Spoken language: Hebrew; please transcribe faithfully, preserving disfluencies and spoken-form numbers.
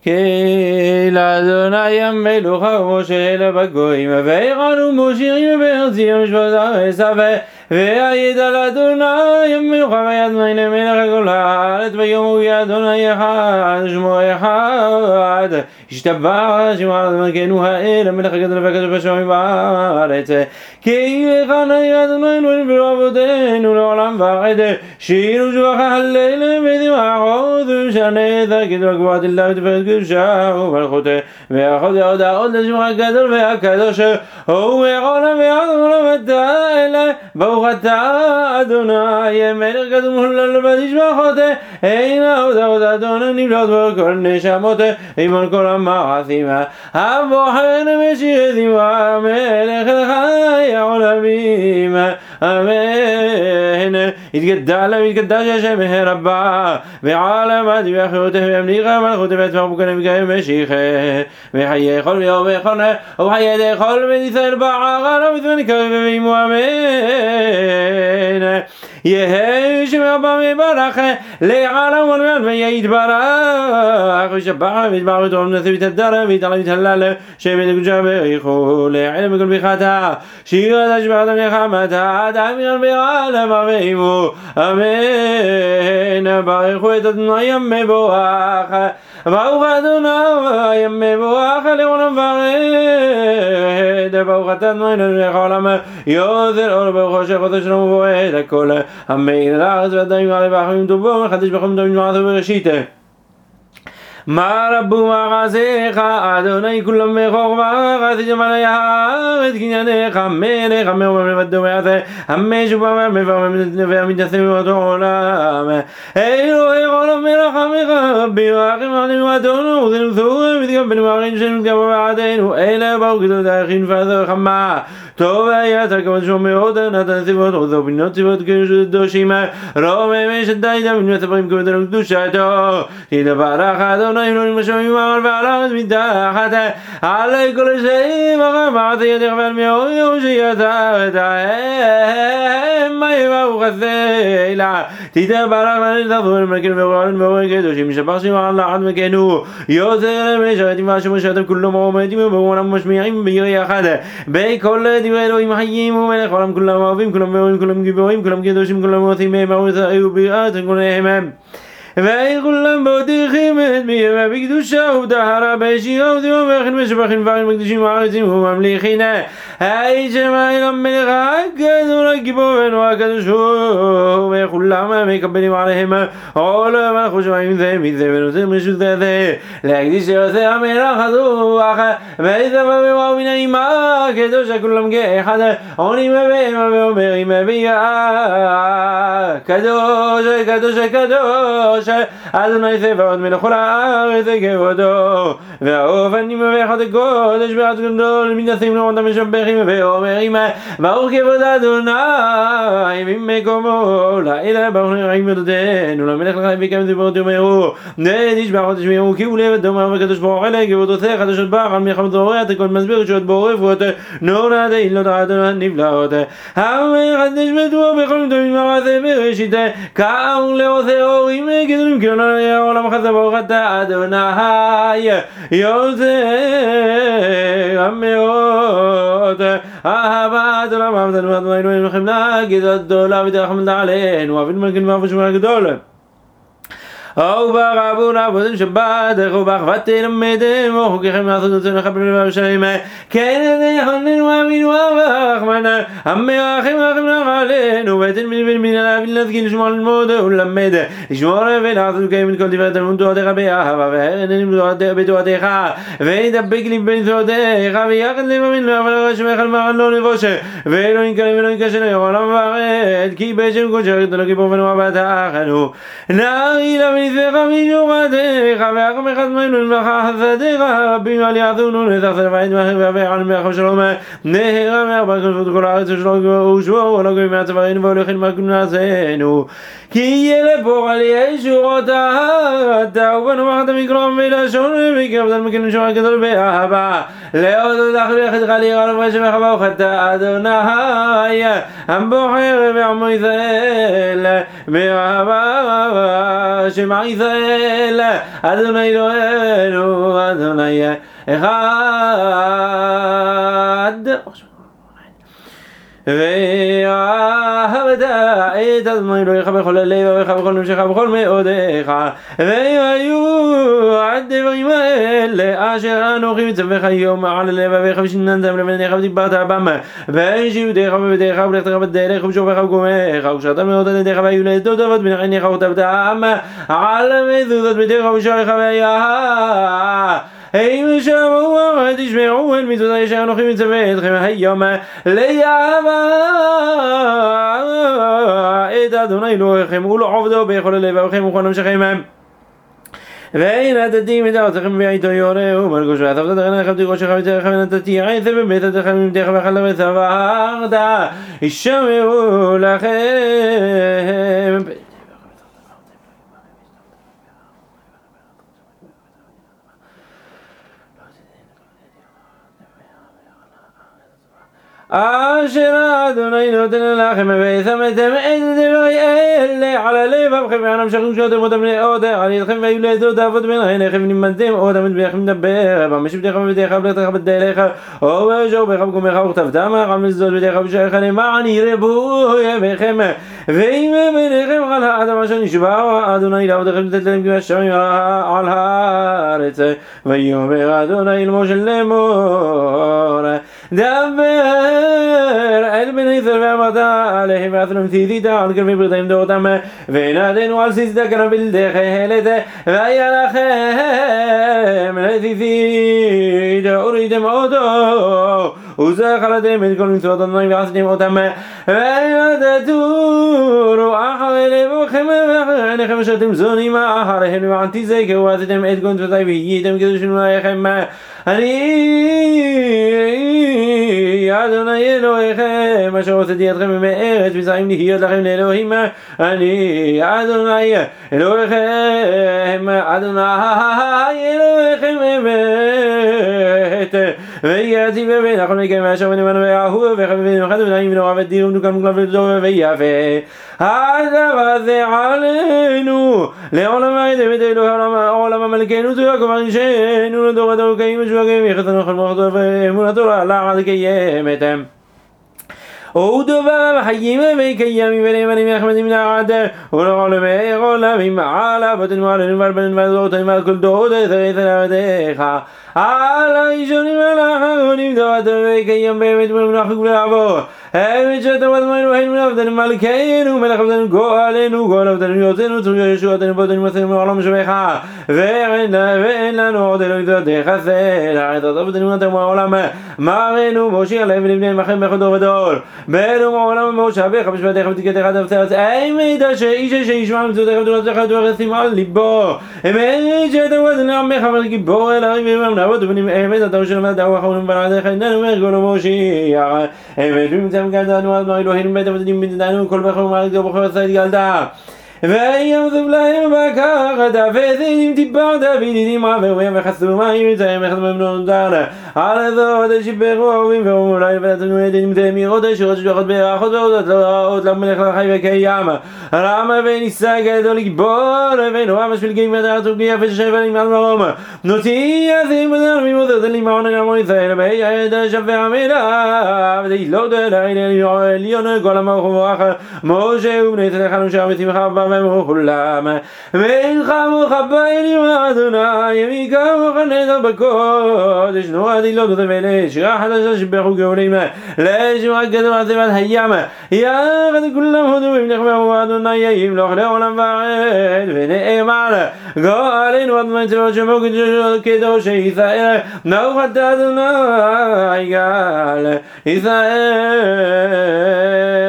כי לאדוני המלוך המושל בגויים ויראנו מושיעים בארצי המשפט הארץ ויעיד על אדוני המלוך וידמי למלך כל הארץ ויאמרו כי אדוני אחד שמו אחד ישתבח שמו מלכנו האל המלך הגדול והקדוש בשמיים בארץ כי אחד היה אדוני אלוהינו ולעבודנו לעולם ועד שירו שבח הלילה ודמעות ושנתר גדול גבוהת אלה ותפארת קדושה ומלכות ואחוז ההודעות לשמך הגדול והקדוש הוא עולם ועד עולם אתה אלה ברוך אתה אדוני מלך גדול מולל ותשבחות אין ההודעות אדוני נמלאות בכל נשמות אימון כל המעשים הבוחן משירתים המלך לחי העולמים אמן יתגדל ויתקדש השם רבה ועלמד ואחריותך וימליך מלכות ויצמח בוקנה וקיים משיחה וחיי כל ויום וכל וחיי כל בית ישראל בערה לא מתמנקה ואימו אמן יהי שם רבה מברך לעלם ולמען ויתברך ושבח ויתברך ותורם נשא ויתהדר ויתעלה ויתהלל שם וקדושה בריחו לעלם וכל ברכתה שירת השבחת מלחמתה דמיון בעלם ואימו אמן ברכו את אדוני המבורך ברוך אדוני המבורך לעולם ועד ברוך אתה אדוני מלך העולם יוזר אור ברוך שחותם שלום ובועט הכל המעיל על הארץ והאדמים עלי והחמים טובו מחדש בחום טובים מעשו בראשית מה רבו מעשיך אדוני כולם בחוכמה ועשיתם עלי הארץ קנייניך מלך המרומם לבדו ויעשה המשוב והמפרמם והמתעשה מאותו עולם אלוהי עולם מלך עמך בירחם עלינו אדונו וזנו סורים ותגבנו מערים שלנו תגבו בעדינו אלה באו גדול דרכין ועזר חמה טוב היה אתה כמובן שמו מאוד נתן סיבות עוזו בינות סיבות קדושים רומם שדי דמים מספרים כבודנו קדושתו תתברך אדוני אלוהים בשמים מעל ועל הארץ מתחת עלי כל השם הרמת ידך ועל מאורי הושיעתה את ההם מה יבואו חסלה תתברך לנצחו למלכנו ורועלנו ואורי קדושים שבח שמעל לאחד מכנו יוזר משרתים והשמו שאתם כולם עומדים ובעולם משמיעים בירי אחד בכל דברי אלוהים חיים ומלך עולם כולם אוהבים כולם ואוהבים כולם גיבורים כולם קדושים כולם עושים מהם ארוסה ובירת כולם הם וכולם בודיחים את מימה בקדושה ובטהרה בשירה ודימה וכן משבחים דברים מקדישים הארצים וממליכין היי שמיים המלך הגדול הגיבור ונורא הקדוש הוא וכולם מקבלים עליהם עול מלכות שמיים זה מזה ונושאים רשות זה להקדיש שעושה המלך הזוח ויזבה ואוהב מן האימה קדוש כולם כאחד עונים ובהמה ואומרים ביה קדוש קדוש קדוש אדוני צבאות מלך כל הארץ כבודו והאופנים ואחד הקודש בארץ גדול מתנסים לראות המשבחים ואומרים ברוך כבוד אדוני ממקומו לילה ברוך נראים ודותינו למלך לחיים ויקם זיברות יאמרו נדיש באחות תשמיעו כי הוא לבד דומר וקדוש ברוך אלה כבוד עושה חדשות בר על מלחמת זורע תקוד מסביר שעות בורפות נורא דהילות אדוני נפלאות המלך נשמתו בכל טובים מעשה בראשית כאמור לעושה אורים גדולים כי העולם חסה ברוך אתה אדוני יוזר המאות אהבת עולם אהבתנו אדוני אלוהינו חמלה גדולה גדולה ותרחמת עלינו אבינו מלכנו ואבו שמונה גדול וברבו לעבודם שבת ובאחוות תלמדם וחוקיכם לעשות רצון לכם ובשלם כן נכוננו אמינו ורחמנה המרחם רחם עלינו ותן בן בן להבין להשכיל לשמוע ללמוד וללמד לשמור ולעשות לקיים את כל דברי תלמוד תורתך באהבה והרננים בתורתך ודבק לבן תורתך ויחד לבמין לעבל רשמך על מרן לא לבוש ולא נקלם ולא נקשן לעולם ועד כי בשם קודשך לא גיבור ונורא בתחנו נערי לבן נזבך משורתך ואחמך זמנו למלך חסדיך רבים על יעזונו נתחסל ועד מחר ועבר מלך ושלום נהרה מארבע כנפות כל הארץ ושלום ושבו ולא גוי מהצווארנו והולכים מהכם נעשינו כי יהיה לפור על ישורותיך אתה ובנוח את המקרום ולשון ויקרבת על מכן שומע גדול באהבה להודות לך ויחדך לירה לברי שמך ברוך אתה אדוני הבוחר בעמו ישראל באהבה שמע שמע ישראל אדוני אלוהינו אדוני אחד ואהבת את אדוני אלוהיך בכל לבביך בכל נפשך בכל מאודיך והיו הדברים האלה אשר אנוכי מצווך היום על לבביך ושיננתם לבניך ודיברת בם וישיבותיך בביתך ולכתך בדרך ובשופך ובקומך וקשרת מאוד על ידיך והיו לעדות אבות בן עיניך וכתבתם על מזוזות ביתך ובשעריך והיה אם שמעו ותשמעו אל מצוותיי אשר אנוכי מצווה אתכם היום לאהבה את אדוני אלוהיכם ולעובדו בכל לבבכם ובכל נפשכם ואין נתתי מדעותיכם בעיתו יורהו מלכוש ועשבת תכנך ותירוש שלך ותרחם ונתתי עשר בבית תכם ממתך ואכלת וסברת ישמעו לכם אשר אדוני נותן לכם ושמתם את דברי אלה על לבבכם והנמשכים שאתם אותם לעוד על ידכם והיו לעדות אבות בין עיניכם ונמדתם עוד המדבריכם מדבר במשבתך ובביתך ובלכתך בדרך ובשעריך ובקומך וכתבתם על מזוזות ביתך ובשעריך למען ירבו ימיכם ואם ביניכם על האדם אשר נשבע אדוני לעבודכם לתת להם כי השמים על הארץ ויאמר אדוני אל משה לאמור דבר אל בני ישראל ואמרת עליהם ואתם ציווית על קרבי ברתיים דורותם ונתנו על סיסדה קרבי דחלת והיה לכם לציצית הוריתם אותו וזכרתם את כל מצוות אדוני ועשיתם אותם ונתתו אחרי לבבכם ואחרי עיניכם שאתם זונים אחריהם למען תזכרו ועשיתם את כל מצוותיי והייתם קדושים לכם אני אדוני אלוהיכם אשר הוצאתי אתכם מארץ מצרים להיות לכם לאלוהים אני אדוני אלוהיכם אדוני אלוהיכם אמת ויציב ונכון מכם ואשר ונאמן ואהוב וחביב וחד ונעים ונורא ודיום דוקם מוקלב וטוב ויפה הדבר הזה עלינו לעולם ועד בית אלוהי עולם המלכנו תויה כמר נשאנו לדור הדור קיים ושבגים יחסנו חל מוחתו ואמונתו לעד קיימתם ודבר החיים וקיימים ונאמנים נחמדים לעד ולעולמי עולמים על אבותינו עלינו ועל בנינו ועל דורותינו ועל כל דורות עשרת עבדיך על הראשונים ועל האחרונים דורתנו וקיים באמת ולמנוח ולעבור האמת שאתה ודמי אלוהינו לעבדנו מלכנו מלך עבדנו גואלנו גואל עבדנו יוצאנו צורי ישועתנו בותנו מצאנו מעולם שמך ואין לנו עוד אלוהים תודך סלע את עבדנו נתנו העולם מרנו מושיע להם ולבניהם לכם בכל דור ודור בנו מעולם מושבך בשבתך ותקתך דבצרת האמת שאיש שישמע מצוותך ותורתך ותורתים על ליבו האמת שאתה ודמי עמך ולגיבור אל הרים ומנבות ובנים האמת אתה ושלם ודאו אחרונים בנעדיך איננו מרגול ומושיע האמת ומצאם גלדנו עד מר אלוהינו בית עבדים בנדנו כל בחר ומערכת ובחר עשה גלדה ויעזוב להם בקחת וזינים דיברת וידידים עברוים וחסו מים מצאים אחד ממנון דרנה על הזאת שיברו אהובים ואומרו להם ונתנו ידידים תמירות ישירות שדוחות ברכות והודות למלך לחי וקיים רמה וניסה גדול לגבור ונורא משפיל גאים ודעת ובגי יפה ששבל על מרום נוציא יזים ודר ממוזות למעון הגמון ישראל בהי הידע שווה המלה ודאי דלה עליון כל המוח ומוח משה ובני צלחנו שם ושמחה ומכולם מלחמו חביינים אדוני ימיקם וחנזר בקודש נועדי לא כותב אלה שירה חדשה שבחו גאולים לשמע גדול עזבת הים יחד כולם הודו במלחמה אדוני ימלוך לעולם ועד ונאמר גואלנו אדוני צבאות שמו קדוש ישראל נאוחת אדוני גאל ישראל